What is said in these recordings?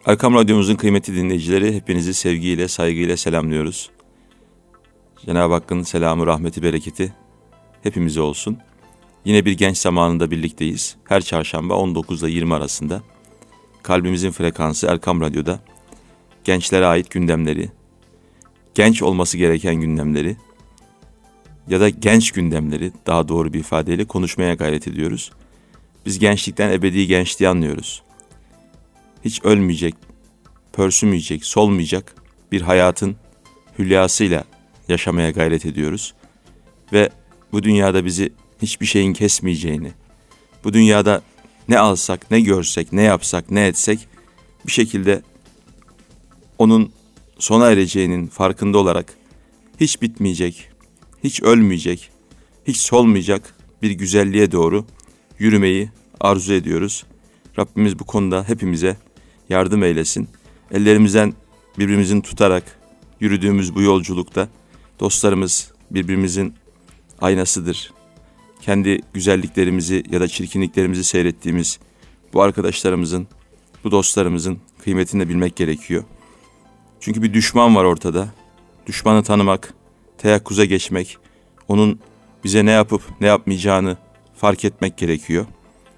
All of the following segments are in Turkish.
Erkam Radyomuzun kıymetli dinleyicileri, hepinizi sevgiyle, saygıyla selamlıyoruz. Cenab-ı Hakk'ın selamı, rahmeti, bereketi hepimize olsun. Yine bir genç zamanında birlikteyiz. Her çarşamba 19 ile 20 arasında kalbimizin frekansı Erkam Radyo'da gençlere ait gündemleri, genç olması gereken gündemleri ya da genç gündemleri, daha doğru bir ifadeyle konuşmaya gayret ediyoruz. Biz gençlikten ebedi gençliği anlıyoruz. Hiç ölmeyecek, pörsümeyecek, solmayacak bir hayatın hülyasıyla yaşamaya gayret ediyoruz. Ve bu dünyada bizi hiçbir şeyin kesmeyeceğini, bu dünyada ne alsak, ne görsek, ne yapsak, ne etsek bir şekilde onun sona ereceğinin farkında olarak hiç bitmeyecek, hiç ölmeyecek, hiç solmayacak bir güzelliğe doğru yürümeyi arzu ediyoruz. Rabbimiz bu konuda hepimize yardım eylesin. Ellerimizden birbirimizin tutarak yürüdüğümüz bu yolculukta dostlarımız birbirimizin aynasıdır. Kendi güzelliklerimizi ya da çirkinliklerimizi seyrettiğimiz bu arkadaşlarımızın, bu dostlarımızın kıymetini de bilmek gerekiyor. Çünkü bir düşman var ortada. Düşmanı tanımak, teyakkuza geçmek, onun bize ne yapıp ne yapmayacağını fark etmek gerekiyor.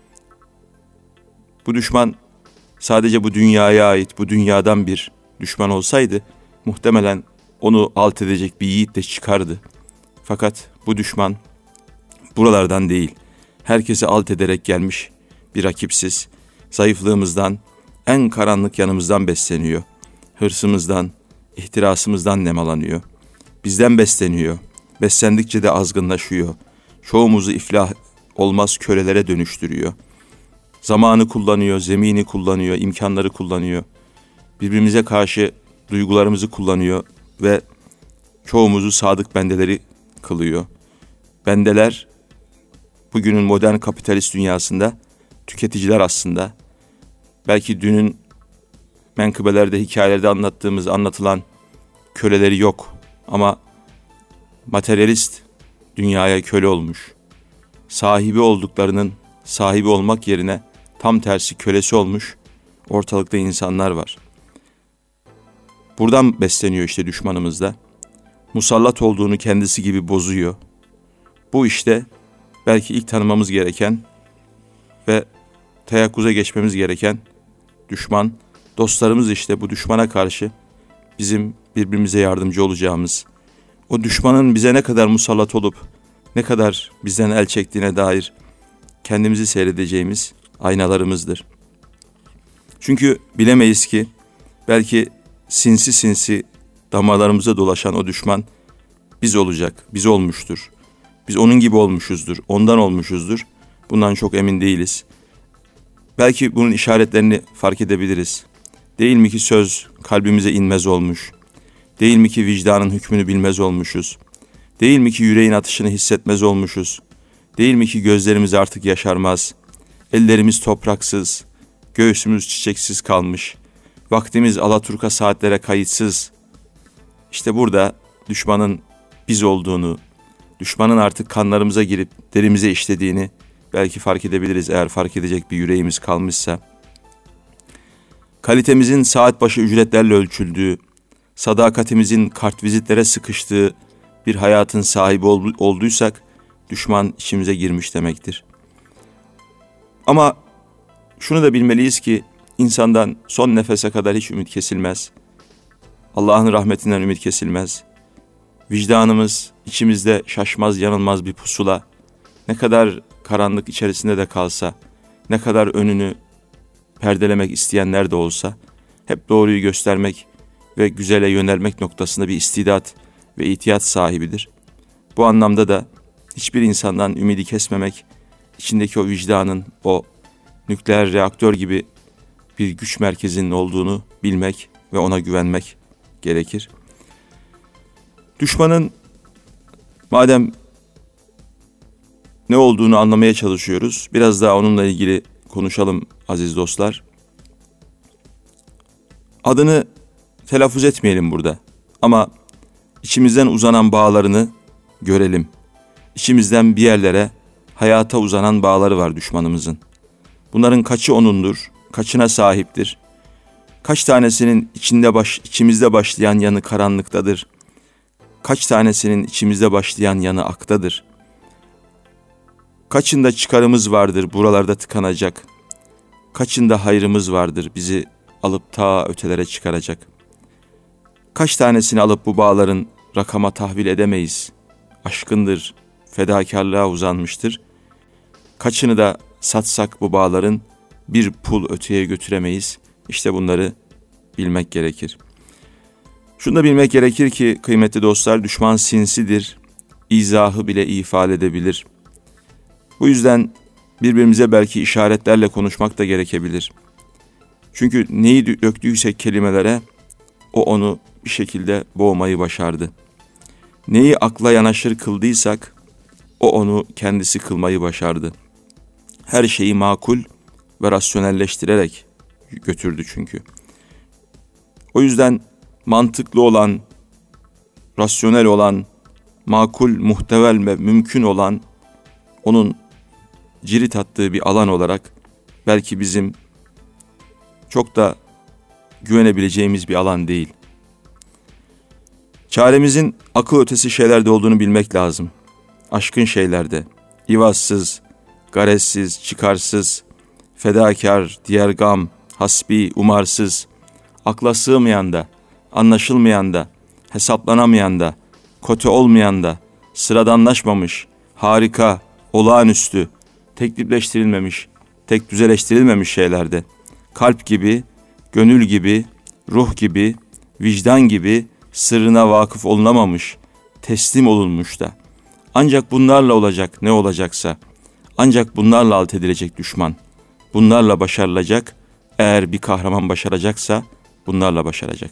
Bu düşman sadece bu dünyaya ait, bu dünyadan bir düşman olsaydı muhtemelen onu alt edecek bir yiğit de çıkardı. Fakat bu düşman buralardan değil, herkesi alt ederek gelmiş bir rakipsiz, zayıflığımızdan, en karanlık yanımızdan besleniyor. Hırsımızdan, ihtirasımızdan nemalanıyor. Bizden besleniyor. Beslendikçe de azgınlaşıyor. Çoğumuzu iflah olmaz kölelere dönüştürüyor. Zamanı kullanıyor, zemini kullanıyor, imkanları kullanıyor. Birbirimize karşı duygularımızı kullanıyor ve çoğumuzu sadık bendeleri kılıyor. Bendeler bugünün modern kapitalist dünyasında tüketiciler aslında. Belki dünün menkıbelerde, hikayelerde anlatılan köleleri yok. Ama materyalist dünyaya köle olmuş. Sahibi olduklarının sahibi olmak yerine tam tersi kölesi olmuş ortalıkta insanlar var. Buradan besleniyor işte düşmanımız da. Musallat olduğunu kendisi gibi bozuyor. Bu işte belki ilk tanımamız gereken ve teyakkuza geçmemiz gereken düşman. Dostlarımız işte bu düşmana karşı bizim birbirimize yardımcı olacağımız, o düşmanın bize ne kadar musallat olup ne kadar bizden el çektiğine dair kendimizi seyredeceğimiz aynalarımızdır. Çünkü bilemeyiz ki belki sinsi sinsi damarlarımıza dolaşan o düşman biz olacak, biz olmuştur. Biz onun gibi olmuşuzdur, ondan olmuşuzdur. Bundan çok emin değiliz. Belki bunun işaretlerini fark edebiliriz. Değil mi ki söz kalbimize inmez olmuş? Değil mi ki vicdanın hükmünü bilmez olmuşuz? Değil mi ki yüreğin atışını hissetmez olmuşuz? Değil mi ki gözlerimiz artık yaşarmaz? Ellerimiz topraksız, göğsümüz çiçeksiz kalmış. Vaktimiz alaturka saatlere kayıtsız. İşte burada düşmanın biz olduğunu, düşmanın artık kanlarımıza girip derimize işlediğini belki fark edebiliriz eğer fark edecek bir yüreğimiz kalmışsa. Kalitemizin saat başı ücretlerle ölçüldüğü, sadakatimizin kartvizitlere sıkıştığı bir hayatın sahibi olduysak düşman içimize girmiş demektir. Ama şunu da bilmeliyiz ki insandan son nefese kadar hiç ümit kesilmez. Allah'ın rahmetinden ümit kesilmez. Vicdanımız içimizde şaşmaz yanılmaz bir pusula. Ne kadar karanlık içerisinde de kalsa, ne kadar önünü perdelemek isteyenler de olsa, hep doğruyu göstermek ve güzele yönelmek noktasında bir istidat ve ihtiyat sahibidir. Bu anlamda da hiçbir insandan ümidi kesmemek, içindeki o vicdanın, o nükleer reaktör gibi bir güç merkezinin olduğunu bilmek ve ona güvenmek gerekir. Düşmanın madem ne olduğunu anlamaya çalışıyoruz, biraz daha onunla ilgili konuşalım aziz dostlar. Adını telaffuz etmeyelim burada ama içimizden uzanan bağlarını görelim. İçimizden bir yerlere, hayata uzanan bağları var düşmanımızın. Bunların kaçı onundur, kaçına sahiptir, Kaç tanesinin içimizde başlayan yanı karanlıktadır. Kaç tanesinin içimizde başlayan yanı aktadır. Kaçında çıkarımız vardır buralarda tıkanacak. Kaçında hayrımız vardır bizi alıp ta ötelere çıkaracak. Kaç tanesini alıp bu bağların rakama tahvil edemeyiz. Aşkındır, fedakarlığa uzanmıştır. Kaçını da satsak bu bağların bir pul öteye götüremeyiz. İşte bunları bilmek gerekir. Şunu da bilmek gerekir ki kıymetli dostlar, düşman sinsidir. İzahı bile ifade edebilir. Bu yüzden birbirimize belki işaretlerle konuşmak da gerekebilir. Çünkü neyi döktüysek kelimelere o onu bir şekilde boğmayı başardı. Neyi akla yanaşır kıldıysak o onu kendisi kılmayı başardı. Her şeyi makul ve rasyonelleştirerek götürdü çünkü. O yüzden mantıklı olan, rasyonel olan, makul, muhtevel ve mümkün olan onun cirit attığı bir alan olarak belki bizim çok da güvenebileceğimiz bir alan değil. Çaremizin akıl ötesi şeylerde olduğunu bilmek lazım. Aşkın şeylerde, ivazsız, garezsiz, çıkarsız, fedakar, diğer gam, hasbi, umarsız, akla sığmayan da, anlaşılmayan da, hesaplanamayan da, kötü olmayan da, sıradanlaşmamış, harika, olağanüstü, teklifleştirilmemiş, tek düzeleştirilmemiş şeylerde, kalp gibi, gönül gibi, ruh gibi, vicdan gibi sırrına vakıf olunamamış, teslim olunmuş da, ancak bunlarla olacak ne olacaksa, ancak bunlarla alt edilecek düşman, bunlarla başarılacak, eğer bir kahraman başaracaksa bunlarla başaracak.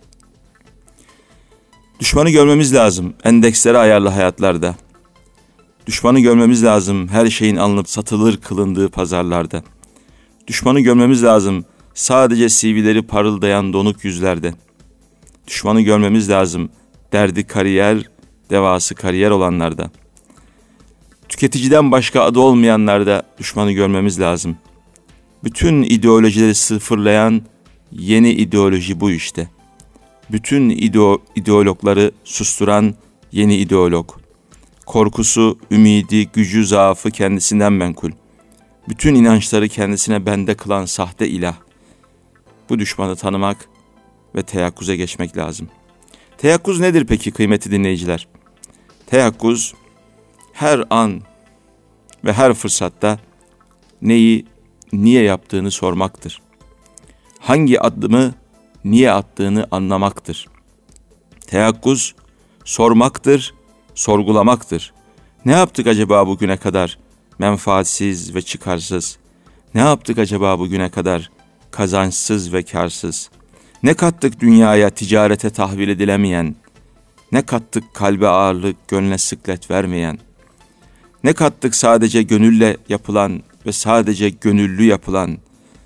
Düşmanı görmemiz lazım endeksleri ayarlı hayatlarda. Düşmanı görmemiz lazım her şeyin alınıp satılır kılındığı pazarlarda. Düşmanı görmemiz lazım sadece CV'leri parıldayan donuk yüzlerde. Düşmanı görmemiz lazım derdi kariyer, devası kariyer olanlarda. Tüketiciden başka adı olmayanlarda düşmanı görmemiz lazım. Bütün ideolojileri sıfırlayan yeni ideoloji bu işte. Bütün ideologları susturan yeni ideolog. Korkusu, ümidi, gücü, zaafı kendisinden menkul. Bütün inançları kendisine bende kılan sahte ilah. Bu düşmanı tanımak ve teyakkuza geçmek lazım. Teyakkuz nedir peki kıymetli dinleyiciler? Teyakkuz her an ve her fırsatta neyi, niye yaptığını sormaktır. Hangi adımı niye attığını anlamaktır. Teyakkuz sormaktır, sorgulamaktır. Ne yaptık acaba bugüne kadar menfaatsiz ve çıkarsız? Ne yaptık acaba bugüne kadar kazançsız ve kârsız? Ne kattık dünyaya ticarete tahvil edilemeyen? Ne kattık kalbe ağırlık, gönle sıklet vermeyen? Ne kattık sadece gönülle yapılan ve sadece gönüllü yapılan?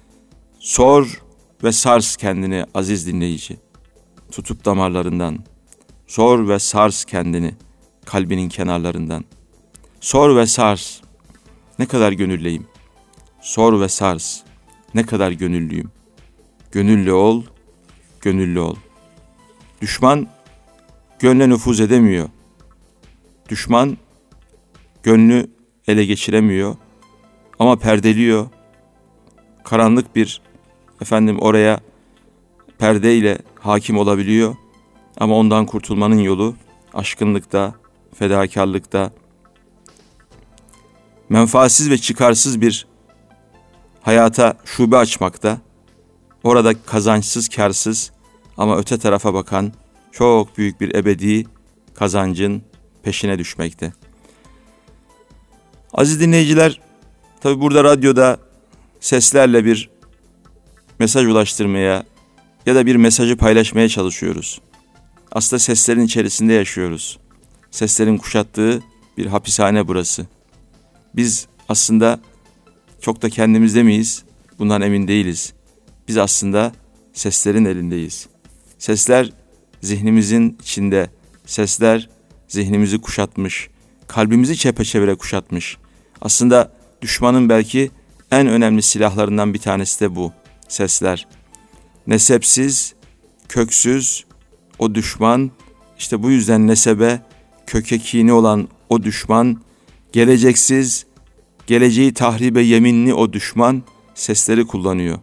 Sor ve sars kendini aziz dinleyici. Tutup damarlarından. Sor ve sars kendini kalbinin kenarlarından. Sor ve sars. Ne kadar gönüllüyüm? Sor ve sars. Ne kadar gönüllüyüm? Gönüllü ol, gönüllü ol. Düşman gönle nüfuz edemiyor. Düşman gönlü ele geçiremiyor ama perdeliyor. Karanlık bir oraya perdeyle hakim olabiliyor ama ondan kurtulmanın yolu aşkınlıkta, fedakarlıkta, menfaatsiz ve çıkarsız bir hayata şube açmakta, orada kazançsız, kârsız ama öte tarafa bakan çok büyük bir ebedi kazancın peşine düşmekte. Aziz dinleyiciler, tabi burada radyoda seslerle bir mesaj ulaştırmaya ya da bir mesajı paylaşmaya çalışıyoruz. Aslında seslerin içerisinde yaşıyoruz. Seslerin kuşattığı bir hapishane burası. Biz aslında çok da kendimizde miyiz? Bundan emin değiliz. Biz aslında seslerin elindeyiz. Sesler zihnimizin içinde. Sesler zihnimizi kuşatmış. Kalbimizi çepeçevre kuşatmış. Aslında düşmanın belki en önemli silahlarından bir tanesi de bu. Sesler. nesepsiz, köksüz o düşman, işte bu yüzden nesebe, köke kini olan o düşman, geleceksiz, geleceği tahribe yeminli o düşman sesleri kullanıyor.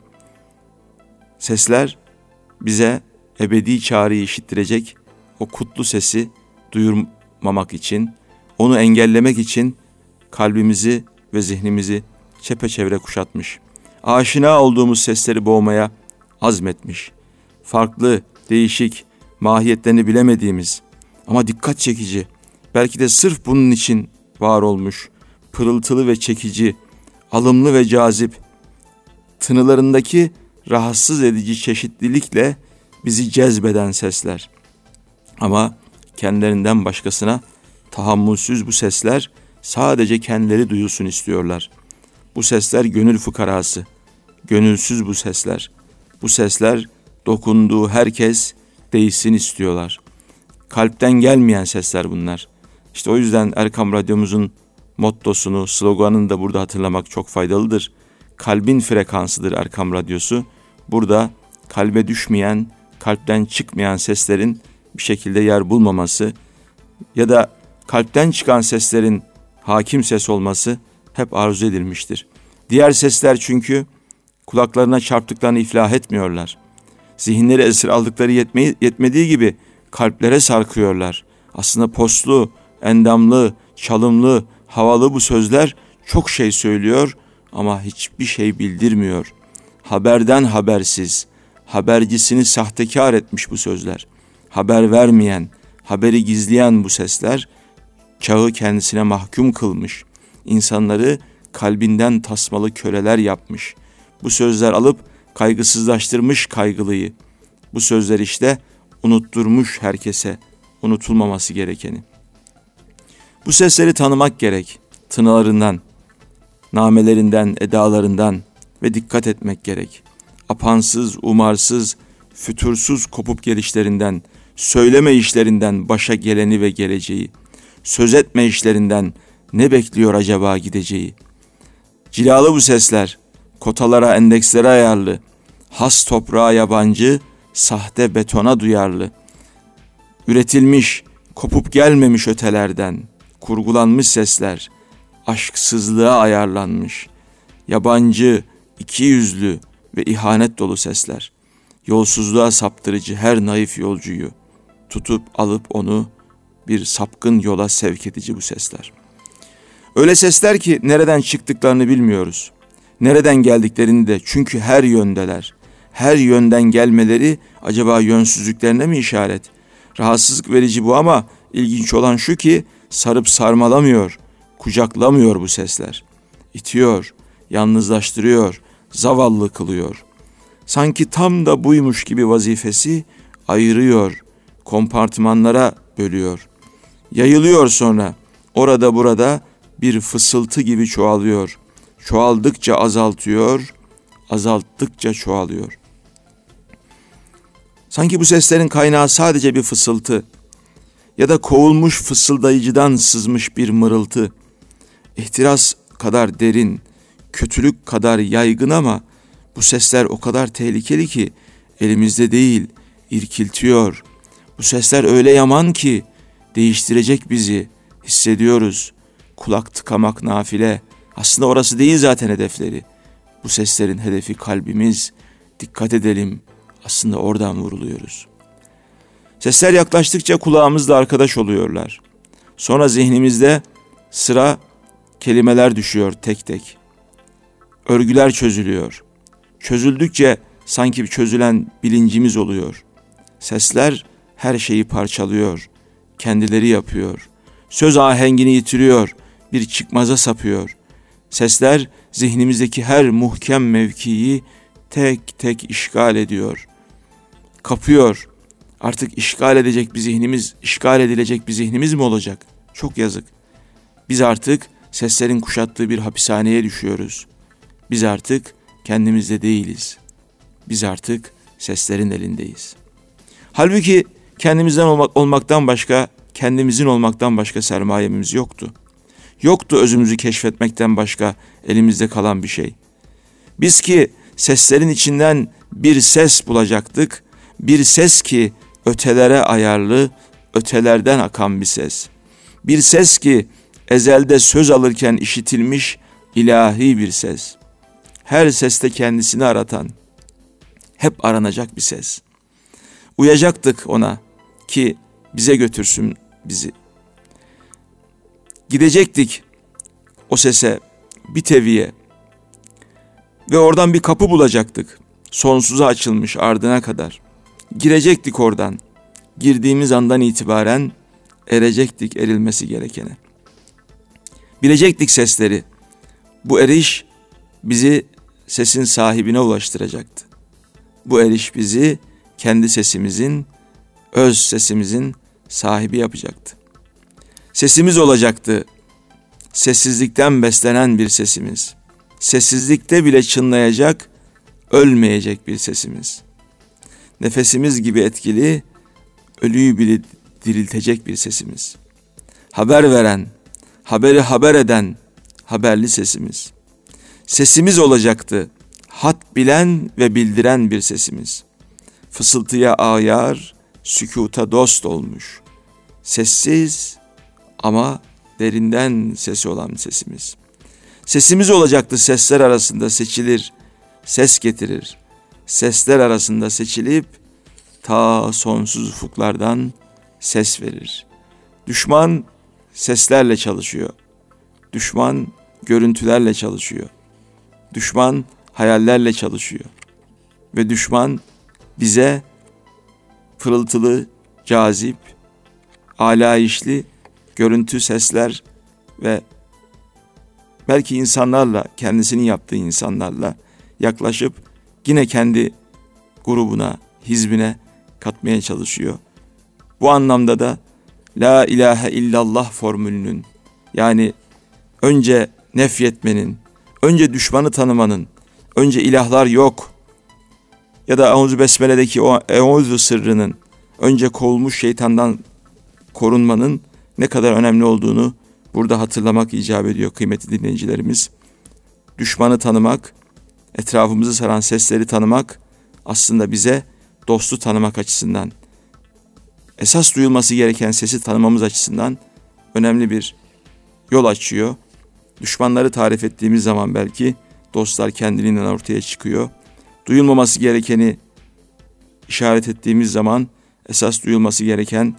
Sesler bize ebedi çağrıyı işittirecek o kutlu sesi duyurmamak için, onu engellemek için kalbimizi ve zihnimizi çepeçevre kuşatmış. Aşina olduğumuz sesleri boğmaya azmetmiş. Farklı, değişik, mahiyetlerini bilemediğimiz ama dikkat çekici, belki de sırf bunun için var olmuş, pırıltılı ve çekici, alımlı ve cazip, tınılarındaki rahatsız edici çeşitlilikle bizi cezbeden sesler. Ama kendilerinden başkasına tahammülsüz bu sesler sadece kendileri duyulsun istiyorlar. Bu sesler gönül fıkarası, gönülsüz bu sesler. Bu sesler dokunduğu herkes değişsin istiyorlar. Kalpten gelmeyen sesler bunlar. İşte o yüzden Erkam Radyomuzun mottosunu, sloganını da burada hatırlamak çok faydalıdır. Kalbin frekansıdır Erkam Radyosu. Burada kalbe düşmeyen, kalpten çıkmayan seslerin bir şekilde yer bulmaması ya da kalpten çıkan seslerin hakim ses olması hep arzu edilmiştir. Diğer sesler çünkü kulaklarına çarptıklarını iflah etmiyorlar. Zihinleri esir aldıkları yetmediği gibi kalplere sarkıyorlar. Aslında poslu, endamlı, çalımlı, havalı bu sözler çok şey söylüyor ama hiçbir şey bildirmiyor. Haberden habersiz, habercisini sahtekar etmiş bu sözler. Haber vermeyen, haberi gizleyen bu sesler çağı kendisine mahkum kılmış. İnsanları kalbinden tasmalı köleler yapmış. Bu sözler alıp kaygısızlaştırmış kaygılıyı. Bu sözler işte unutturmuş herkese unutulmaması gerekeni. Bu sesleri tanımak gerek. Tınılarından, namelerinden, edalarından ve dikkat etmek gerek. Apansız, umarsız, fütursuz kopup gelişlerinden, söyleme işlerinden başa geleni ve geleceği, söz etme işlerinden ne bekliyor acaba gideceği. Cilalı bu sesler, kotalara, endekslere ayarlı, has toprağa yabancı, sahte betona duyarlı. Üretilmiş, kopup gelmemiş ötelerden, kurgulanmış sesler, aşksızlığa ayarlanmış, yabancı, ikiyüzlü ve ihanet dolu sesler. Yolsuzluğa saptırıcı her naif yolcuyu tutup alıp onu bir sapkın yola sevk edici bu sesler. Öyle sesler ki nereden çıktıklarını bilmiyoruz. Nereden geldiklerini de, çünkü her yöndeler. Her yönden gelmeleri acaba yönsüzlüklerine mi işaret? Rahatsızlık verici bu ama ilginç olan şu ki sarıp sarmalamıyor, kucaklamıyor bu sesler. İtiyor, yalnızlaştırıyor, zavallı kılıyor. Sanki tam da buymuş gibi vazifesi ayırıyor, kompartımanlara bölüyor. Yayılıyor sonra, orada burada bir fısıltı gibi çoğalıyor. Çoğaldıkça azaltıyor, azalttıkça çoğalıyor. Sanki bu seslerin kaynağı sadece bir fısıltı ya da kovulmuş fısıldayıcıdan sızmış bir mırıltı. İhtiras kadar derin, kötülük kadar yaygın ama bu sesler o kadar tehlikeli ki elimizde değil, irkiltiyor. Bu sesler öyle yaman ki değiştirecek bizi, hissediyoruz. Kulak tıkamak nafile. Aslında orası değil zaten hedefleri. Bu seslerin hedefi kalbimiz. Dikkat edelim. Aslında oradan vuruluyoruz. Sesler yaklaştıkça kulağımızla arkadaş oluyorlar. Sonra zihnimizde sıra kelimeler düşüyor tek tek. Örgüler çözülüyor. Çözüldükçe sanki çözülen bilincimiz oluyor. Sesler her şeyi parçalıyor. Kendileri yapıyor. Söz ahengini yitiriyor. Bir çıkmaza sapıyor. Sesler zihnimizdeki her muhkem mevkiyi tek tek işgal ediyor. Kapıyor. Artık işgal edilecek bir zihnimiz mi olacak? Çok yazık. Biz artık seslerin kuşattığı bir hapishaneye düşüyoruz. Biz artık kendimizde değiliz. Biz artık seslerin elindeyiz. Halbuki kendimizden kendimizin olmaktan başka sermayemiz yoktu. Yoktu özümüzü keşfetmekten başka elimizde kalan bir şey. Biz ki seslerin içinden bir ses bulacaktık. Bir ses ki ötelere ayarlı, ötelerden akan bir ses. Bir ses ki ezelde söz alırken işitilmiş ilahi bir ses. Her seste kendisini aratan, hep aranacak bir ses. Uyacaktık ona ki bize götürsün bizi. Gidecektik o sese, bir teviye ve oradan bir kapı bulacaktık. Sonsuza açılmış ardına kadar. Girecektik oradan. Girdiğimiz andan itibaren erecektik erilmesi gerekene. Bilecektik sesleri. Bu eriş bizi sesin sahibine ulaştıracaktı. Bu eriş bizi kendi sesimizin, öz sesimizin sahibi yapacaktı. Sesimiz olacaktı. Sessizlikten beslenen bir sesimiz. Sessizlikte bile çınlayacak, ölmeyecek bir sesimiz. Nefesimiz gibi etkili, ölüyü bile diriltecek bir sesimiz. Haber veren, haberi haber eden, haberli sesimiz. Sesimiz olacaktı, hat bilen ve bildiren bir sesimiz. Fısıltıya ayar, sükuta dost olmuş. Sessiz ama derinden sesi olan sesimiz. Sesimiz olacaktı, sesler arasında seçilir, ses getirir. Sesler arasında seçilip ta sonsuz ufuklardan ses verir. Düşman seslerle çalışıyor. Düşman görüntülerle çalışıyor. Düşman hayallerle çalışıyor. Ve düşman bize pırıltılı, cazip, alayişli görüntü, sesler ve belki insanlarla, kendisinin yaptığı insanlarla yaklaşıp yine kendi grubuna, hizbine katmaya çalışıyor. Bu anlamda da La ilahe illallah formülünün, yani önce nefyetmenin, önce düşmanı tanımanın, önce ilahlar yok ya da Euzu Besmele'deki o Euzu sırrının, önce kovulmuş şeytandan korunmanın ne kadar önemli olduğunu burada hatırlamak icap ediyor kıymetli dinleyicilerimiz. Düşmanı tanımak, etrafımızı saran sesleri tanımak aslında bize dostu tanımak açısından, esas duyulması gereken sesi tanımamız açısından önemli bir yol açıyor. Düşmanları tarif ettiğimiz zaman belki dostlar kendiliğinden ortaya çıkıyor. Duyulmaması gerekeni işaret ettiğimiz zaman esas duyulması gereken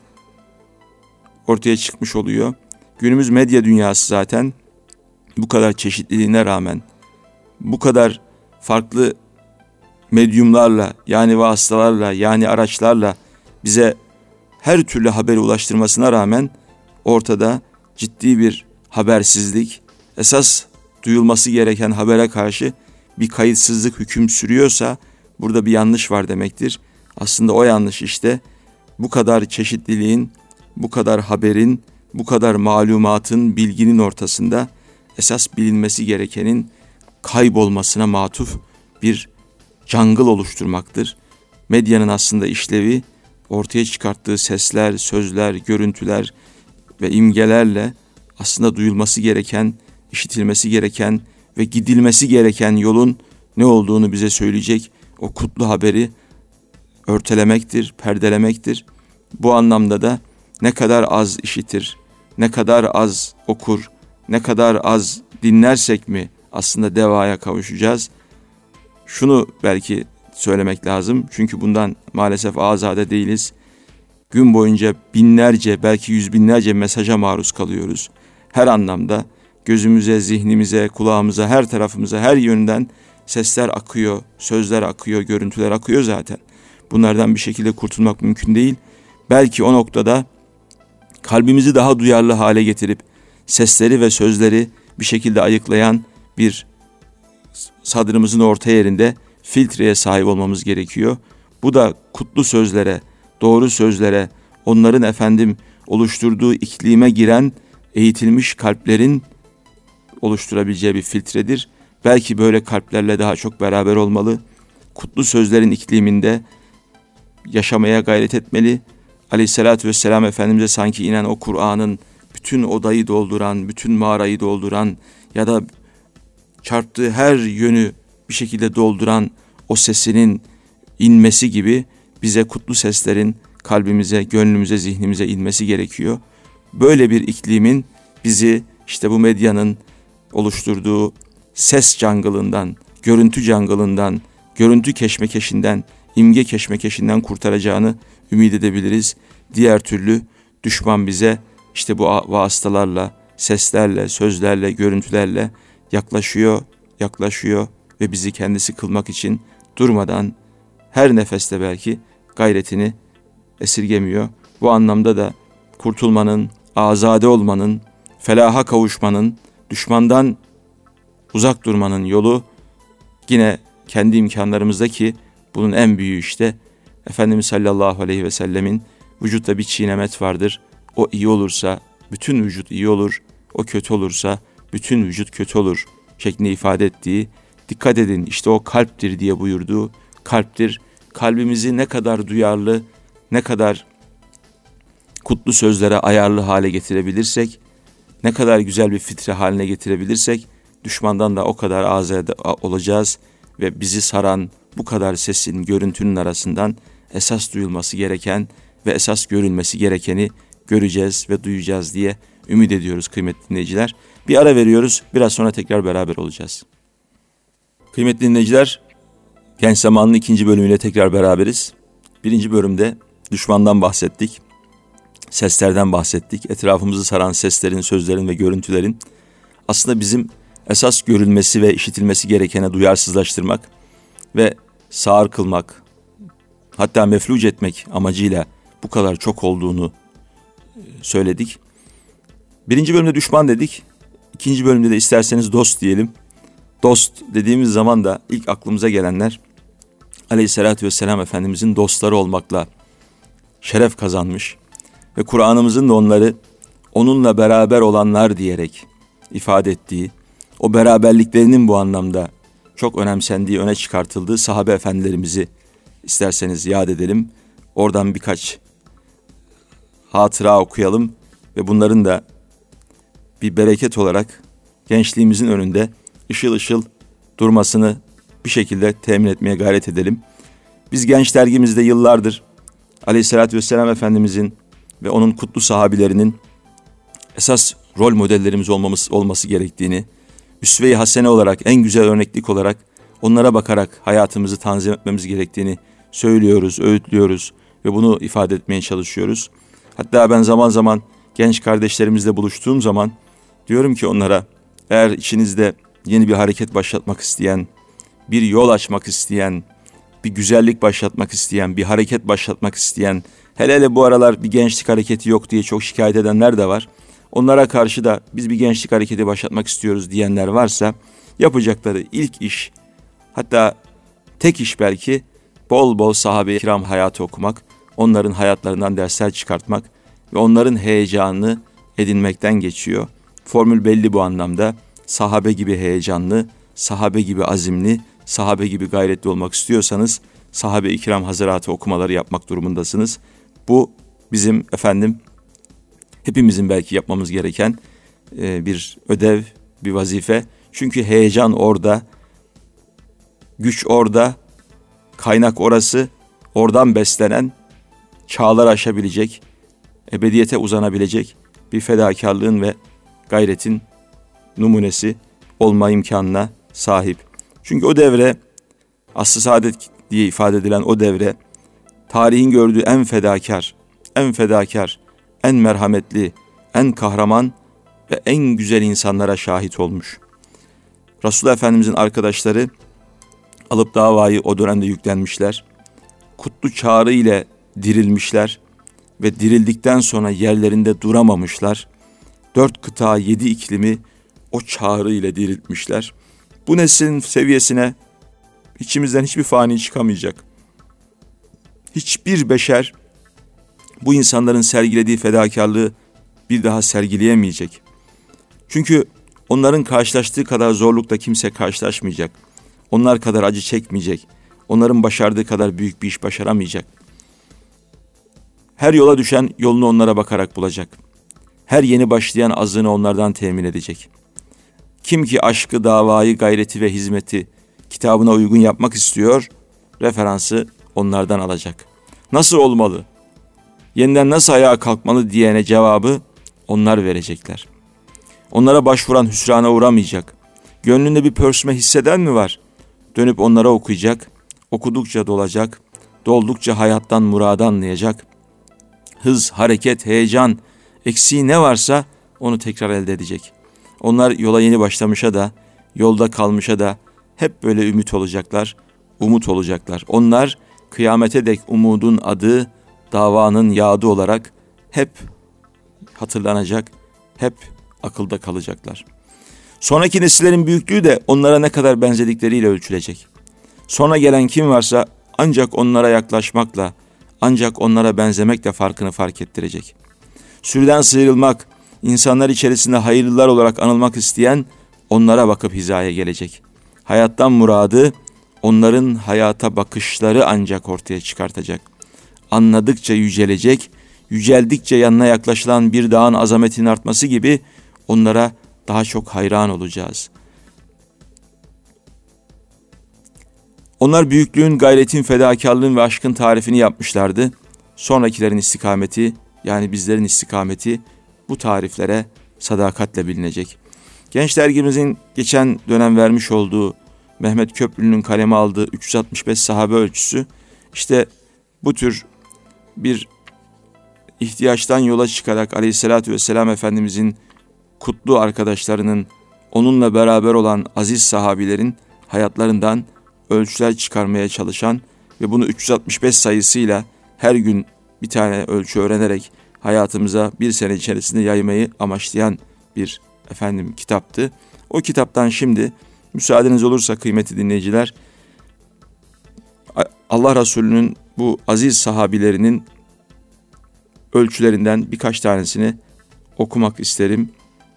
ortaya çıkmış oluyor. Günümüz medya dünyası zaten bu kadar çeşitliliğine rağmen, bu kadar farklı medyumlarla, yani vasıtalarla, yani araçlarla bize her türlü haberi ulaştırmasına rağmen ortada ciddi bir habersizlik, esas duyulması gereken habere karşı bir kayıtsızlık hüküm sürüyorsa burada bir yanlış var demektir. Aslında o yanlış işte bu kadar çeşitliliğin, bu kadar haberin, bu kadar malumatın, bilginin ortasında esas bilinmesi gerekenin kaybolmasına matuf bir jungle oluşturmaktır. Medyanın aslında işlevi ortaya çıkarttığı sesler, sözler, görüntüler ve imgelerle aslında duyulması gereken, işitilmesi gereken ve gidilmesi gereken yolun ne olduğunu bize söyleyecek o kutlu haberi örtelemektir, perdelemektir. Bu anlamda da ne kadar az işitir, ne kadar az okur, ne kadar az dinlersek mi aslında devaya kavuşacağız? Şunu belki söylemek lazım. Çünkü bundan maalesef azade değiliz. Gün boyunca binlerce, belki yüz binlerce mesaja maruz kalıyoruz. Her anlamda gözümüze, zihnimize, kulağımıza, her tarafımıza, her yönden sesler akıyor, sözler akıyor, görüntüler akıyor zaten. Bunlardan bir şekilde kurtulmak mümkün değil. Belki o noktada kalbimizi daha duyarlı hale getirip sesleri ve sözleri bir şekilde ayıklayan bir sadrımızın orta yerinde filtreye sahip olmamız gerekiyor. Bu da kutlu sözlere, doğru sözlere, onların oluşturduğu iklime giren eğitilmiş kalplerin oluşturabileceği bir filtredir. Belki böyle kalplerle daha çok beraber olmalı. Kutlu sözlerin ikliminde yaşamaya gayret etmeli. Aleyhissalatü vesselam Efendimiz'e sanki inen o Kur'an'ın bütün odayı dolduran, bütün mağarayı dolduran ya da çarptığı her yönü bir şekilde dolduran o sesinin inmesi gibi bize kutlu seslerin kalbimize, gönlümüze, zihnimize inmesi gerekiyor. Böyle bir iklimin bizi işte bu medyanın oluşturduğu ses jungle'ından, görüntü jungle'ından, görüntü keşmekeşinden, imge keşmekeşinden kurtaracağını ümit edebiliriz. Diğer türlü düşman bize işte bu vasıtalarla, seslerle, sözlerle, görüntülerle yaklaşıyor ve bizi kendisi kılmak için durmadan her nefeste belki gayretini esirgemiyor. Bu anlamda da kurtulmanın, azade olmanın, felaha kavuşmanın, düşmandan uzak durmanın yolu yine kendi imkanlarımızdaki bunun en büyüğü işte Efendimiz sallallahu aleyhi ve sellemin vücutta bir çiğnemet vardır. O iyi olursa bütün vücut iyi olur, o kötü olursa bütün vücut kötü olur şeklinde ifade ettiği, dikkat edin işte o kalptir diye buyurduğu kalptir. Kalbimizi ne kadar duyarlı, ne kadar kutlu sözlere ayarlı hale getirebilirsek, ne kadar güzel bir fitre haline getirebilirsek, düşmandan da o kadar azade olacağız ve bizi saran bu kadar sesin, görüntünün arasından esas duyulması gereken ve esas görülmesi gerekeni göreceğiz ve duyacağız diye ümit ediyoruz kıymetli dinleyiciler. Bir ara veriyoruz, biraz sonra tekrar beraber olacağız. Kıymetli dinleyiciler, Genç Zaman'ın 2. bölümüyle tekrar beraberiz. 1. bölümde düşmandan bahsettik, seslerden bahsettik. Etrafımızı saran seslerin, sözlerin ve görüntülerin aslında bizim esas görülmesi ve işitilmesi gerekene duyarsızlaştırmak ve sağır kılmak, hatta mefluc etmek amacıyla bu kadar çok olduğunu söyledik. 1. bölümde düşman dedik. 2. bölümde de isterseniz dost diyelim. Dost dediğimiz zaman da ilk aklımıza gelenler Aleyhisselatü Vesselam Efendimizin dostları olmakla şeref kazanmış ve Kur'an'ımızın da onları onunla beraber olanlar diyerek ifade ettiği, o beraberliklerinin bu anlamda çok önemsendiği, öne çıkartıldığı sahabe efendilerimizi isterseniz yad edelim. Oradan birkaç hatıra okuyalım ve bunların da bir bereket olarak gençliğimizin önünde ışıl ışıl durmasını bir şekilde temin etmeye gayret edelim. Biz Genç Dergimizde yıllardır Aleyhisselatü Vesselam Efendimizin ve onun kutlu sahabilerinin esas rol modellerimiz olması gerektiğini, üsve-i hasene olarak, en güzel örneklik olarak onlara bakarak hayatımızı tanzim etmemiz gerektiğini söylüyoruz, öğütlüyoruz ve bunu ifade etmeye çalışıyoruz. Hatta ben zaman zaman genç kardeşlerimizle buluştuğum zaman diyorum ki onlara, eğer içinizde yeni bir hareket başlatmak isteyen, bir yol açmak isteyen, bir güzellik başlatmak isteyen, bir hareket başlatmak isteyen, hele bu aralar bir gençlik hareketi yok diye çok şikayet edenler de var. Onlara karşı da biz bir gençlik hareketi başlatmak istiyoruz diyenler varsa, yapacakları ilk iş, hatta tek iş belki, bol bol sahabe-i kiram hayatı okumak, onların hayatlarından dersler çıkartmak ve onların heyecanını edinmekten geçiyor. Formül belli bu anlamda. Sahabe gibi heyecanlı, sahabe gibi azimli, sahabe gibi gayretli olmak istiyorsanız sahabe-i kiram hazaratı okumaları yapmak durumundasınız. Bu bizim hepimizin belki yapmamız gereken bir ödev, bir vazife. Çünkü heyecan orada, güç orada, kaynak orası, oradan beslenen, çağlar aşabilecek, ebediyete uzanabilecek bir fedakarlığın ve gayretin numunesi olma imkanına sahip. Çünkü o devre, asr-ı saadet diye ifade edilen o devre, tarihin gördüğü en fedakar, en merhametli, en kahraman ve en güzel insanlara şahit olmuş. Resulullah Efendimizin arkadaşları alıp davayı o dönemde yüklenmişler. Kutlu çağrı ile dirilmişler ve dirildikten sonra yerlerinde duramamışlar. 4 kıta 7 iklimi o çağrı ile diriltmişler. Bu neslin seviyesine içimizden hiçbir fani çıkamayacak. Hiçbir beşer bu insanların sergilediği fedakarlığı bir daha sergileyemeyecek. Çünkü onların karşılaştığı kadar zorlukla kimse karşılaşmayacak. Onlar kadar acı çekmeyecek. Onların başardığı kadar büyük bir iş başaramayacak. Her yola düşen yolunu onlara bakarak bulacak. Her yeni başlayan azığını onlardan temin edecek. Kim ki aşkı, davayı, gayreti ve hizmeti kitabına uygun yapmak istiyor, referansı onlardan alacak. Nasıl olmalı, yeniden nasıl ayağa kalkmalı diyene cevabı onlar verecekler. Onlara başvuran hüsrana uğramayacak. Gönlünde bir pörsme hisseden mi var? Dönüp onlara okuyacak, okudukça dolacak, doldukça hayattan muradı anlayacak. Hız, hareket, heyecan, eksiği ne varsa onu tekrar elde edecek. Onlar yola yeni başlamışa da, yolda kalmışa da hep böyle ümit olacaklar, umut olacaklar. Onlar kıyamete dek umudun adı, davanın yağdı olarak hep hatırlanacak, hep akılda kalacaklar. Sonraki nesillerin büyüklüğü de onlara ne kadar benzedikleriyle ölçülecek. Sonra gelen kim varsa ancak onlara yaklaşmakla, ancak onlara benzemekle farkını fark ettirecek. Sürüden sıyrılmak, insanlar içerisinde hayırlılar olarak anılmak isteyen onlara bakıp hizaya gelecek. Hayattan muradı onların hayata bakışları ancak ortaya çıkartacak. Anladıkça yücelecek, yüceldikçe yanına yaklaşılan bir dağın azametinin artması gibi onlara daha çok hayran olacağız. Onlar büyüklüğün, gayretin, fedakarlığın ve aşkın tarifini yapmışlardı. Sonrakilerin istikameti, yani bizlerin istikameti bu tariflere sadakatle bilinecek. Genç dergimizin geçen dönem vermiş olduğu Mehmet Köprülü'nün kaleme aldığı 365 sahabe ölçüsü, işte bu tür bir ihtiyaçtan yola çıkarak Aleyhisselatü Vesselam Efendimizin kutlu arkadaşlarının, onunla beraber olan aziz sahabilerin hayatlarından ölçüler çıkarmaya çalışan ve bunu 365 sayısıyla her gün bir tane ölçü öğrenerek hayatımıza bir sene içerisinde yaymayı amaçlayan bir kitaptı. O kitaptan şimdi müsaadeniz olursa kıymetli dinleyiciler, Allah Resulü'nün bu aziz sahabilerinin ölçülerinden birkaç tanesini okumak isterim.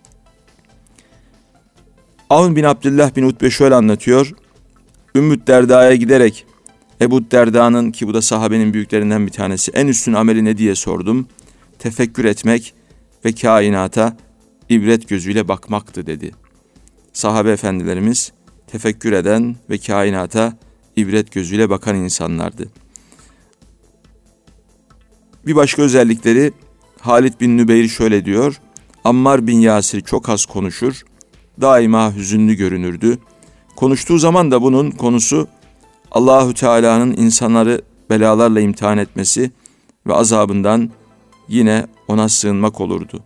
Avn bin Abdullah bin Utbe şöyle anlatıyor. Ümmü Derda'ya giderek Ebu Derda'nın, ki bu da sahabenin büyüklerinden bir tanesi, en üstün ameli ne diye sordum. Tefekkür etmek ve kainata ibret gözüyle bakmaktı dedi. Sahabe efendilerimiz tefekkür eden ve kainata ibret gözüyle bakan insanlardı. Bir başka özellikleri, Halid bin Nübeyr şöyle diyor. Ammar bin Yasir çok az konuşur, daima hüzünlü görünürdü. Konuştuğu zaman da bunun konusu Allahü Teala'nın insanları belalarla imtihan etmesi ve azabından yine ona sığınmak olurdu.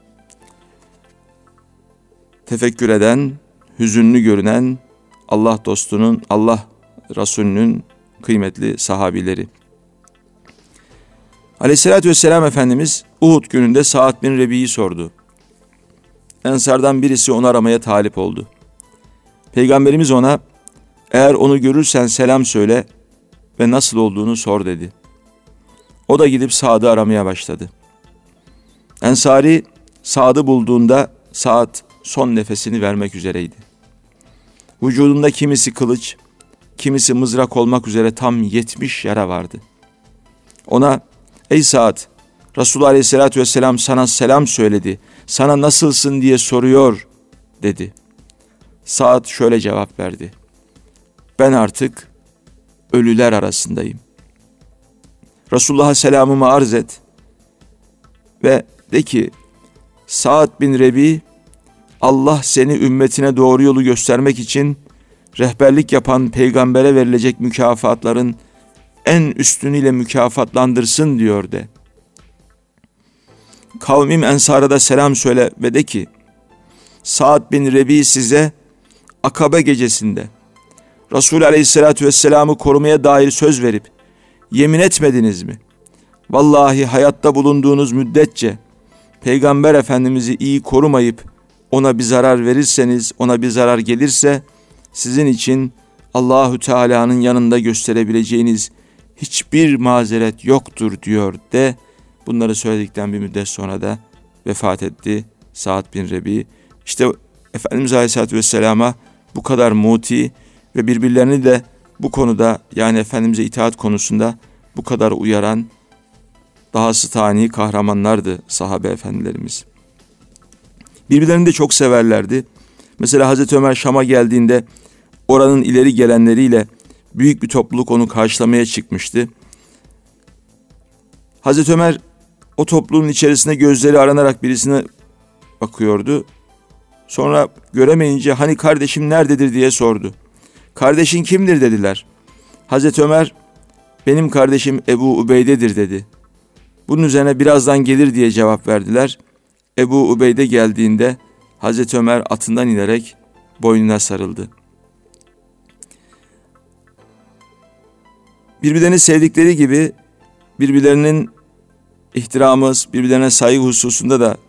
Tefekkür eden, hüzünlü görünen Allah dostunun, Allah Resulünün kıymetli sahabileri. Aleyhissalatü vesselam Efendimiz Uhud gününde Sa'd bin Rebi'yi sordu. Ensardan birisi onu aramaya talip oldu. Peygamberimiz ona, eğer onu görürsen selam söyle ve nasıl olduğunu sor dedi. O da gidip Sa'd'ı aramaya başladı. Ensari Sa'd'ı bulduğunda Sa'd son nefesini vermek üzereydi. Vücudunda kimisi kılıç, kimisi mızrak olmak üzere tam 70 yara vardı. Ona, ey Sa'd, Resulullah Aleyhisselatü Vesselam sana selam söyledi, sana nasılsın diye soruyor dedi. Sa'd şöyle cevap verdi. Ben artık ölüler arasındayım. Resulullah'a selamımı arz et ve de ki, Sa'd bin Rebi, Allah seni ümmetine doğru yolu göstermek için rehberlik yapan peygambere verilecek mükafatların en üstünüyle mükafatlandırsın diyor de. Kavmim Ensar'a da selam söyle ve de ki, Sa'd bin Rebi size Akabe gecesinde Resul Aleyhisselatü Vesselam'ı korumaya dair söz verip yemin etmediniz mi? Vallahi hayatta bulunduğunuz müddetçe Peygamber Efendimiz'i iyi korumayıp ona bir zarar verirseniz, ona bir zarar gelirse sizin için Allahü Teala'nın yanında gösterebileceğiniz hiçbir mazeret yoktur diyor de. Bunları söyledikten bir müddet sonra da vefat etti Sa'd bin Rebi. İşte Efendimiz Aleyhisselatü Vesselam'a bu kadar muti ve birbirlerini de bu konuda, yani Efendimiz'e itaat konusunda bu kadar uyaran, dahası tani kahramanlardı sahabe efendilerimiz. Birbirlerini de çok severlerdi. Mesela Hazreti Ömer Şam'a geldiğinde oranın ileri gelenleriyle büyük bir topluluk onu karşılamaya çıkmıştı. Hazreti Ömer o topluluğun içerisinde gözleri aranarak birisine bakıyordu. Sonra göremeyince hani kardeşim nerededir diye sordu. Kardeşin kimdir dediler. Hazreti Ömer benim kardeşim Ebu Ubeyde'dir dedi. Bunun üzerine birazdan gelir diye cevap verdiler. Ebu Ubeyde geldiğinde Hazreti Ömer atından inerek boynuna sarıldı. Birbirlerini sevdikleri gibi birbirlerinin ihtiramı, birbirlerine saygı hususunda da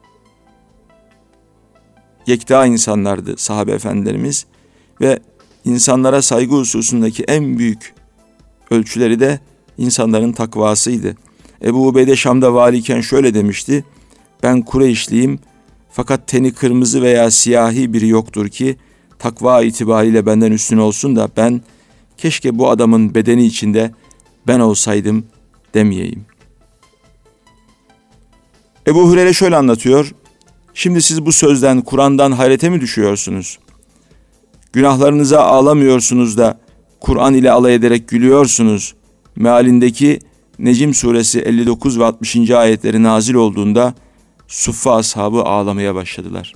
yekta insanlardı sahabe efendilerimiz ve insanlara saygı hususundaki en büyük ölçüleri de insanların takvasıydı. Ebu Ubeyde Şam'da valiyken şöyle demişti: ben Kureyşliyim fakat teni kırmızı veya siyahi biri yoktur ki takva itibariyle benden üstün olsun da ben keşke bu adamın bedeni içinde ben olsaydım demeyeyim. Ebu Hureyre şöyle anlatıyor: şimdi siz bu sözden, Kur'an'dan hayrete mi düşüyorsunuz? Günahlarınıza ağlamıyorsunuz da Kur'an ile alay ederek gülüyorsunuz. Mealindeki Necm suresi 59 ve 60. ayetleri nazil olduğunda Suffa ashabı ağlamaya başladılar.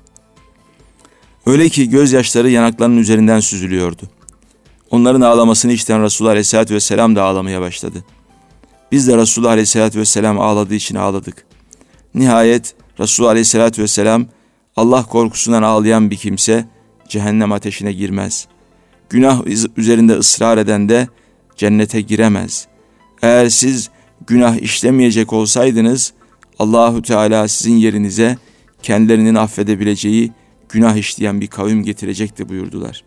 Öyle ki gözyaşları yanaklarının üzerinden süzülüyordu. Onların ağlamasını işiten Resulullah Aleyhisselatü Vesselam da ağlamaya başladı. Biz de Resulullah Aleyhisselatü Vesselam ağladığı için ağladık. Nihayet Resulullah Aleyhisselatü Vesselam Allah korkusundan ağlayan bir kimse cehennem ateşine girmez. Günah üzerinde ısrar eden de cennete giremez. Eğer siz günah işlemeyecek olsaydınız Allahu Teala sizin yerinize kendilerinin affedebileceği günah işleyen bir kavim getirecekti buyurdular.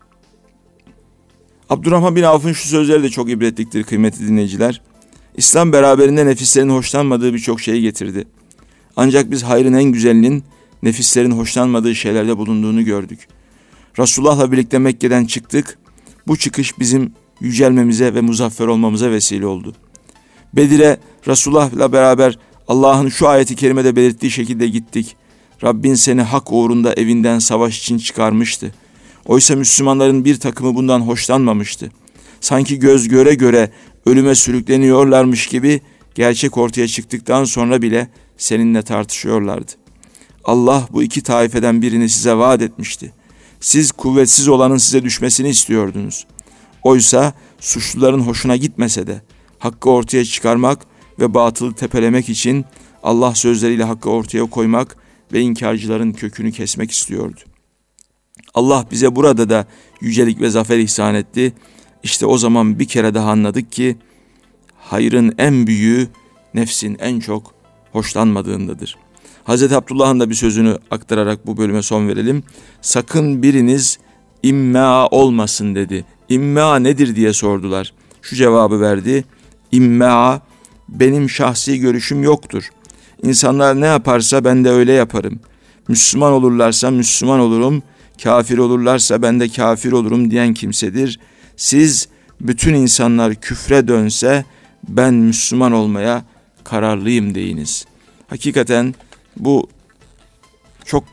Abdurrahman bin Avf'ın şu sözleri de çok ibretliktir kıymetli dinleyiciler. İslam beraberinde nefislerin hoşlanmadığı birçok şeyi getirdi. Ancak biz hayrın en güzelinin nefislerin hoşlanmadığı şeylerde bulunduğunu gördük. Resulullah'la birlikte Mekke'den çıktık. Bu çıkış bizim yücelmemize ve muzaffer olmamıza vesile oldu. Bedir'e Resulullah'la beraber Allah'ın şu ayeti kerimede belirttiği şekilde gittik. Rabbin seni hak uğrunda evinden savaş için çıkarmıştı. Oysa Müslümanların bir takımı bundan hoşlanmamıştı. Sanki göz göre göre ölüme sürükleniyorlarmış gibi gerçek ortaya çıktıktan sonra bile seninle tartışıyorlardı. Allah bu iki taifeden birini size vaat etmişti. Siz kuvvetsiz olanın size düşmesini istiyordunuz. Oysa suçluların hoşuna gitmese de hakkı ortaya çıkarmak ve batılı tepelemek için Allah sözleriyle hakkı ortaya koymak ve inkarcıların kökünü kesmek istiyordu. Allah bize burada da yücelik ve zafer ihsan etti. İşte o zaman bir kere daha anladık ki hayrın en büyüğü nefsin en çok hoşlanmadığındadır. Hazreti Abdullah'ın da bir sözünü aktararak bu bölüme son verelim. Sakın biriniz imma olmasın dedi. İmma nedir diye sordular. Şu cevabı verdi: İmma benim şahsi görüşüm yoktur. İnsanlar ne yaparsa ben de öyle yaparım. Müslüman olurlarsa Müslüman olurum, kafir olurlarsa ben de kafir olurum diyen kimsedir. Siz bütün insanlar küfre dönse ben Müslüman olmaya kararlıyım deyiniz. Hakikaten bu çok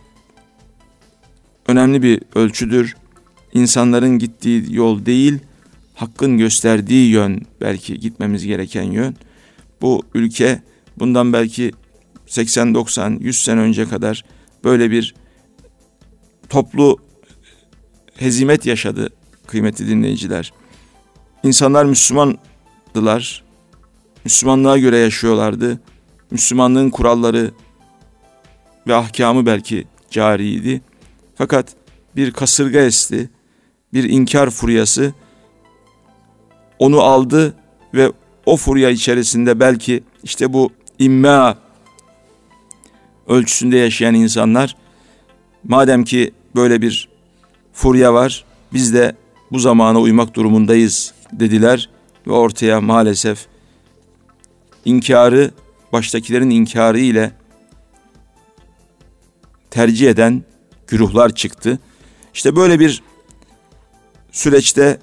önemli bir ölçüdür. İnsanların gittiği yol değil, hakkın gösterdiği yön belki gitmemiz gereken yön. Bu ülke bundan belki 80, 90, 100 sene önce kadar böyle bir toplu hezimet yaşadı kıymetli dinleyiciler. İnsanlar Müslümandılar, Müslümanlığa göre yaşıyorlardı. Müslümanlığın kuralları ve ahkamı belki cariydi. Fakat bir kasırga esti, bir inkar furyası onu aldı ve o furya içerisinde belki işte bu imma ölçüsünde yaşayan insanlar, madem ki böyle bir furya var, biz de bu zamana uymak durumundayız dediler ve ortaya maalesef inkarı baştakilerin inkarı ile tercih eden güruhlar çıktı. İşte böyle bir süreçte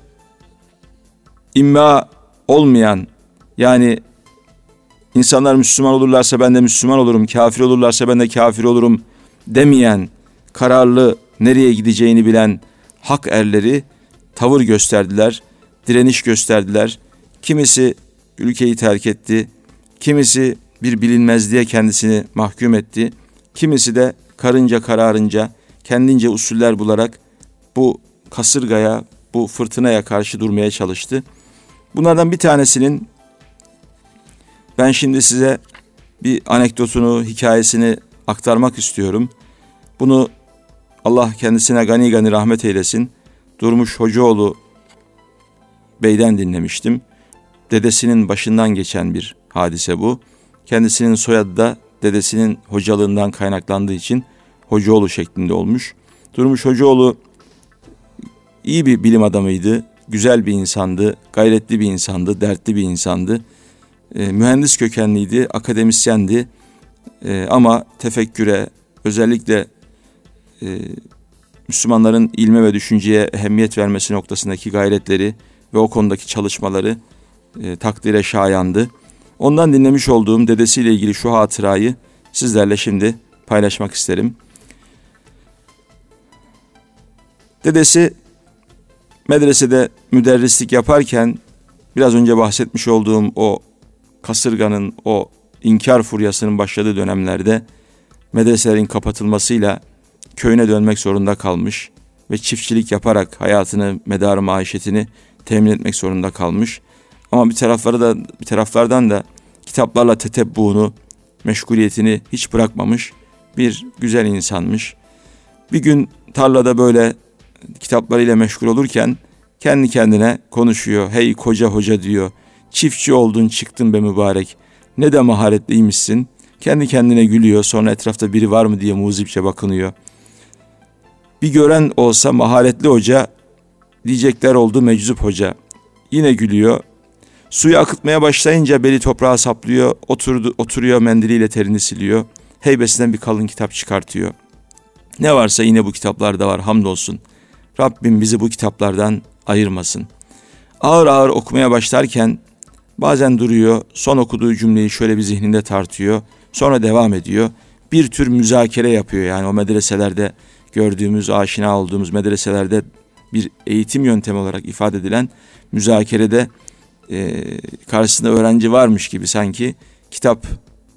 imma olmayan, yani insanlar Müslüman olurlarsa ben de Müslüman olurum, kafir olurlarsa ben de kafir olurum demeyen, kararlı, nereye gideceğini bilen hak erleri tavır gösterdiler, direniş gösterdiler. Kimisi ülkeyi terk etti, kimisi bir bilinmezliğe kendisini mahkum etti, kimisi de karınca kararınca kendince usuller bularak bu kasırgaya, bu fırtınaya karşı durmaya çalıştı. Bunlardan bir tanesinin ben şimdi size bir anekdotunu, hikayesini aktarmak istiyorum. Bunu Allah kendisine gani gani rahmet eylesin, Durmuş Hocaoğlu Bey'den dinlemiştim. Dedesinin başından geçen bir hadise bu. Kendisinin soyadı da dedesinin hocalığından kaynaklandığı için Hocaoğlu şeklinde olmuş. Durmuş Hocaoğlu iyi bir bilim adamıydı, güzel bir insandı, gayretli bir insandı, dertli bir insandı. Mühendis kökenliydi, akademisyendi. Ama tefekküre, özellikle Müslümanların ilme ve düşünceye ehemmiyet vermesi noktasındaki gayretleri ve o konudaki çalışmaları takdire şayandı. Ondan dinlemiş olduğum dedesiyle ilgili şu hatırayı sizlerle şimdi paylaşmak isterim. Dedesi medresede müderrislik yaparken biraz önce bahsetmiş olduğum o kasırganın, o inkar furyasının başladığı dönemlerde medreselerin kapatılmasıyla köyüne dönmek zorunda kalmış ve çiftçilik yaparak hayatını, medarı maişetini temin etmek zorunda kalmış. Ama bir taraflardan da kitaplarla tetebbuğunu, meşguliyetini hiç bırakmamış bir güzel insanmış. Bir gün tarlada böyle kitaplarıyla meşgul olurken kendi kendine konuşuyor. Hey koca hoca diyor, çiftçi oldun çıktın be mübarek, ne de maharetliymişsin. Kendi kendine gülüyor, sonra etrafta biri var mı diye muzipçe bakınıyor. Bir gören olsa maharetli hoca diyecekler oldu meczup hoca. Yine gülüyor. Suyu akıtmaya başlayınca beli toprağa saplıyor, oturuyor mendiliyle terini siliyor. Heybesinden bir kalın kitap çıkartıyor. Ne varsa yine bu kitaplarda var, hamdolsun. Rabbim bizi bu kitaplardan ayırmasın. Ağır ağır okumaya başlarken bazen duruyor, son okuduğu cümleyi şöyle bir zihninde tartıyor, sonra devam ediyor. Bir tür müzakere yapıyor, yani o medreselerde gördüğümüz, aşina olduğumuz medreselerde bir eğitim yöntemi olarak ifade edilen müzakerede karşısında öğrenci varmış gibi sanki kitap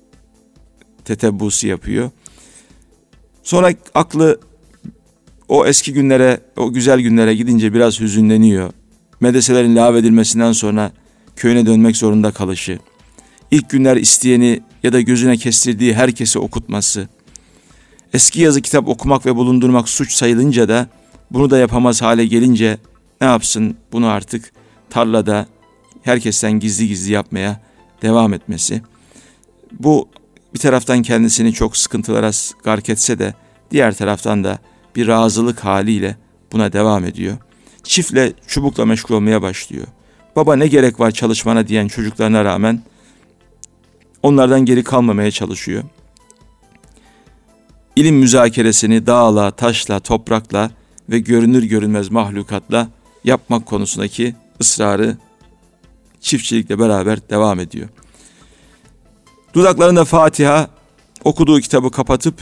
tetebbusu yapıyor. Sonra aklı o eski günlere, o güzel günlere gidince biraz hüzünleniyor. Medreselerin lağvedilmesinden sonra köyüne dönmek zorunda kalışı, ilk günler isteyeni ya da gözüne kestirdiği herkesi okutması, eski yazı kitap okumak ve bulundurmak suç sayılınca da bunu da yapamaz hale gelince ne yapsın, bunu artık tarlada herkesten gizli gizli yapmaya devam etmesi. Bu bir taraftan kendisini çok sıkıntılara gark etse de diğer taraftan da bir razılık haliyle buna devam ediyor. Çiftle, çubukla meşgul olmaya başlıyor. Baba ne gerek var çalışmana diyen çocuklarına rağmen onlardan geri kalmamaya çalışıyor. İlim müzakeresini dağla, taşla, toprakla ve görünür görünmez mahlukatla yapmak konusundaki ısrarı çiftçilikle beraber devam ediyor. Dudaklarında Fatiha, okuduğu kitabı kapatıp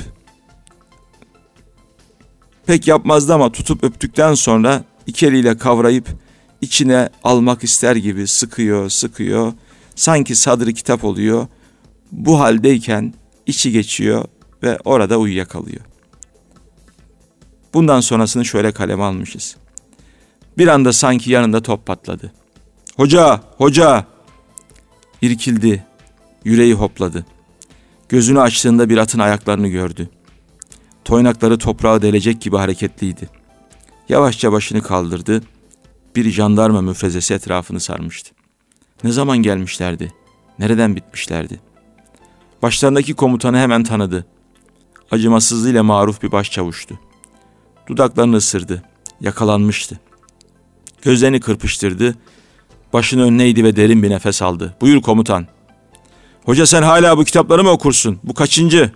pek yapmazdı ama tutup öptükten sonra iki eliyle kavrayıp içine almak ister gibi sıkıyor. Sanki sadrı kitap oluyor. Bu haldeyken içi geçiyor ve orada uyuyakalıyor. Bundan sonrasını şöyle kaleme almışız. Bir anda sanki yanında top patladı. Hoca! İrkildi, yüreği hopladı. Gözünü açtığında bir atın ayaklarını gördü. Toynakları toprağa delecek gibi hareketliydi. Yavaşça başını kaldırdı. Bir jandarma müfrezesi etrafını sarmıştı. Ne zaman gelmişlerdi? Nereden bitmişlerdi? Başlarındaki komutanı hemen tanıdı. Acımasızlığıyla maruf bir başçavuştu. Dudaklarını ısırdı. Yakalanmıştı. Gözlerini kırpıştırdı. Başını önüne eğdi ve derin bir nefes aldı. Buyur komutan. Hoca sen hala bu kitapları mı okursun? Bu kaçıncı?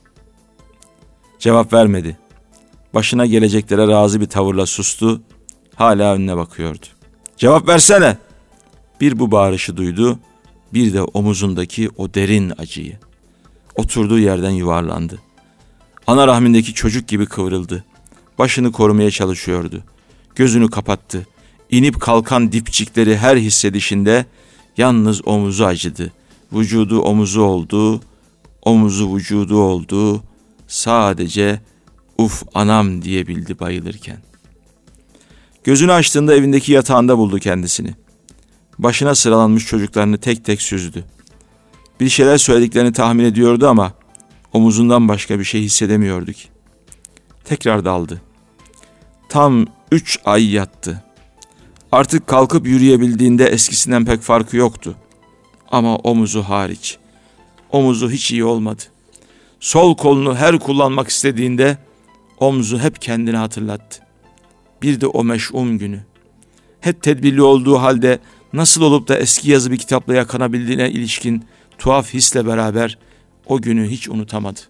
Cevap vermedi. Başına geleceklere razı bir tavırla sustu. Hala önüne bakıyordu. Cevap versene. Bir bu bağırışı duydu. Bir de omuzundaki o derin acıyı. Oturduğu yerden yuvarlandı. Ana rahmindeki çocuk gibi kıvrıldı. Başını korumaya çalışıyordu. Gözünü kapattı. İnip kalkan dipçikleri her hissedişinde yalnız omuzu acıdı. Vücudu omuzu oldu, omuzu vücudu oldu. Sadece uf anam diyebildi bayılırken. Gözünü açtığında evindeki yatağında buldu kendisini. Başına sıralanmış çocuklarını tek tek süzdü. Bir şeyler söylediklerini tahmin ediyordu ama omuzundan başka bir şey hissedemiyordu ki. Tekrar daldı. Tam 3 ay yattı. Artık kalkıp yürüyebildiğinde eskisinden pek farkı yoktu. Ama omuzu hariç. Omuzu hiç iyi olmadı. Sol kolunu her kullanmak istediğinde omzu hep kendini hatırlattı. Bir de o meş'um günü. Hep tedbirli olduğu halde nasıl olup da eski yazı bir kitapla yakanabildiğine ilişkin tuhaf hisle beraber o günü hiç unutamadı.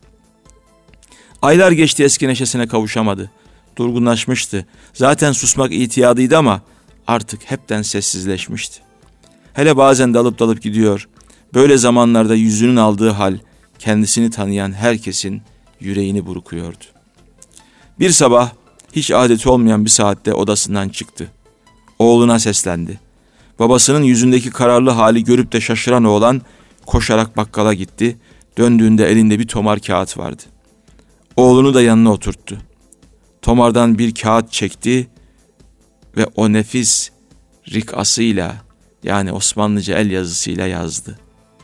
Aylar geçti, eski neşesine kavuşamadı. Durgunlaşmıştı. Zaten susmak itiyadıydı ama artık hepten sessizleşmişti. Hele bazen dalıp gidiyor. Böyle zamanlarda yüzünün aldığı hal kendisini tanıyan herkesin yüreğini burkuyordu. Bir sabah hiç adeti olmayan bir saatte odasından çıktı. Oğluna seslendi. Babasının yüzündeki kararlı hali görüp de şaşıran oğlan koşarak bakkala gitti. Döndüğünde elinde bir tomar kağıt vardı. Oğlunu da yanına oturttu. Tomardan bir kağıt çekti ve o nefis rikasıyla, yani Osmanlıca el yazısıyla yazdı.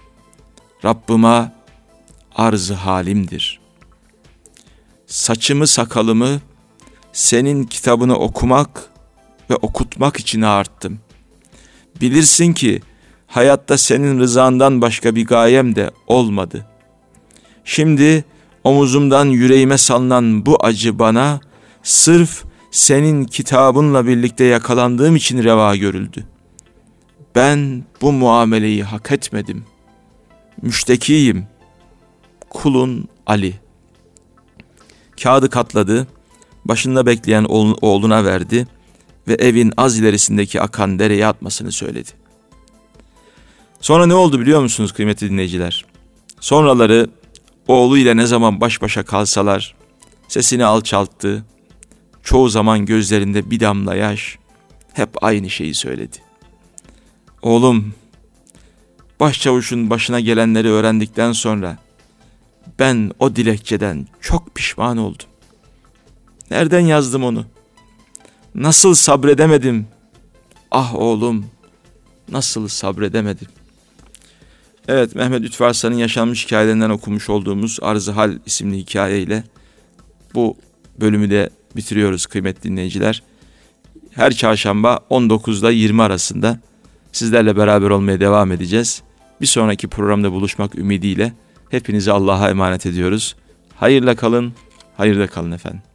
Rabbıma arz-ı halimdir. Saçımı sakalımı senin kitabını okumak ve okutmak için ağarttım. Bilirsin ki hayatta senin rızandan başka bir gayem de olmadı. Şimdi omuzumdan yüreğime salınan bu acı bana sırf senin kitabınla birlikte yakalandığım için reva görüldü. Ben bu muameleyi hak etmedim. Müştekiyim. Kulun Ali. Kağıdı katladı, başında bekleyen oğluna verdi ve evin az ilerisindeki akan dereye atmasını söyledi. Sonra ne oldu biliyor musunuz kıymetli dinleyiciler? Sonraları oğluyla ne zaman baş başa kalsalar sesini alçalttı. Çoğu zaman gözlerinde bir damla yaş, hep aynı şeyi söyledi. Oğlum, başçavuşun başına gelenleri öğrendikten sonra ben o dilekçeden çok pişman oldum. Nereden yazdım onu? Nasıl sabredemedim? Ah oğlum, nasıl sabredemedim? Evet, Mehmet Lütfü Arslan'ın yaşanmış hikayelerinden okumuş olduğumuz Arz-ı Hal isimli hikayeyle bu bölümü de bitiriyoruz kıymetli dinleyiciler. Her çarşamba 19'da 20 arasında sizlerle beraber olmaya devam edeceğiz. Bir sonraki programda buluşmak ümidiyle hepinizi Allah'a emanet ediyoruz. Hayırla kalın, hayırda kalın efendim.